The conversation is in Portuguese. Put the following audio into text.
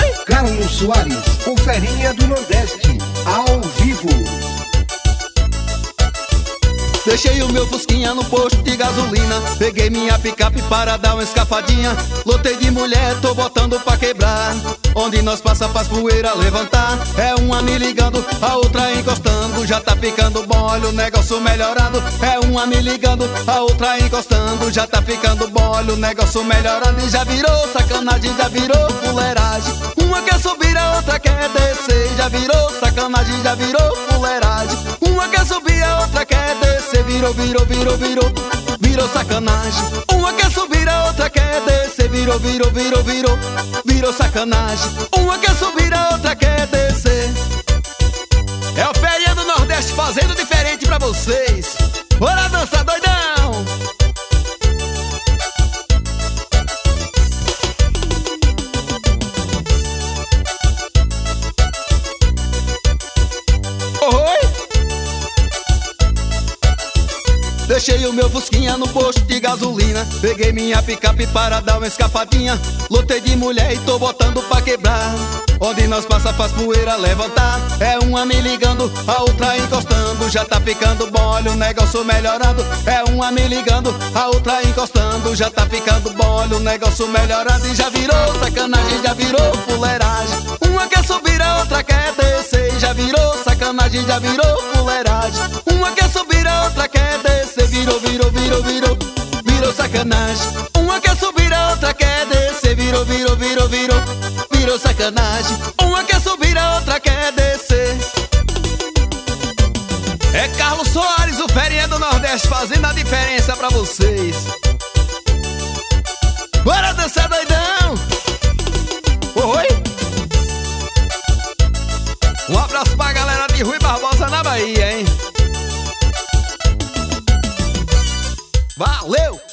Carlos Soares, o Ferinha do Nordeste, ao vivo. Deixei o meu fusquinha no posto de gasolina, peguei minha picape para dar uma escapadinha. Lotei de mulher, tô botando pra quebrar. Onde nós passa faz poeira levantar. É uma me ligando, a outra encostando. Já tá ficando bom, olha o negócio melhorando. É uma me ligando, a outra encostando. Já tá ficando bom, olha o negócio melhorando. E já virou sacanagem, já virou fuleiragem. Uma quer subir, a outra quer descer. Já virou sacanagem, já virou fuleiragem. Uma quer subir, a outra quer descer. Virou sacanagem. Uma quer subir, a outra quer descer. Virou sacanagem. Uma quer subir, a outra quer descer. É o Ferinha do Nordeste fazendo diferente pra vocês. Bora dançar, doidão! Deixei o meu fusquinha no posto de gasolina, peguei minha picape para dar uma escapadinha. Lotei de mulher e tô botando pra quebrar. Onde nós passa faz poeira levantar. É uma me ligando, a outra encostando. Já tá ficando bom, olha o negócio melhorando. É uma me ligando, a outra encostando. Já tá ficando bom, olha o negócio melhorando. E já virou sacanagem, já virou fuleiragem. Uma quer subir, a outra quer descer. Já virou sacanagem, já virou fuleiragem. Uma quer subir, a outra quer descer. Virou sacanagem. Uma quer subir, a outra quer descer. Virou sacanagem. Uma quer subir, a outra quer descer. É Carlos Soares, o Ferinha do Nordeste, fazendo a diferença pra vocês. Bora dançar, doidão! Oi! Um abraço pra galera de Rui Barbosa na Bahia, hein? Valeu!